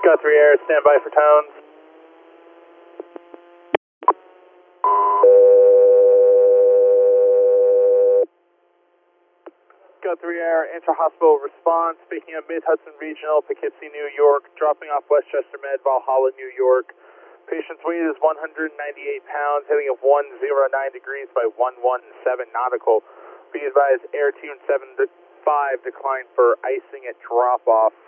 Scott 3 Air, stand by for tones. Scott 3 Air, intra-hospital response, speaking of Mid-Hudson Regional, Poughkeepsie, New York, dropping off Westchester Med, Valhalla, New York. Patient's weight is 198 pounds, heading of 109 degrees by 117 nautical. Be advised, air tune 75 declined for icing at drop-off.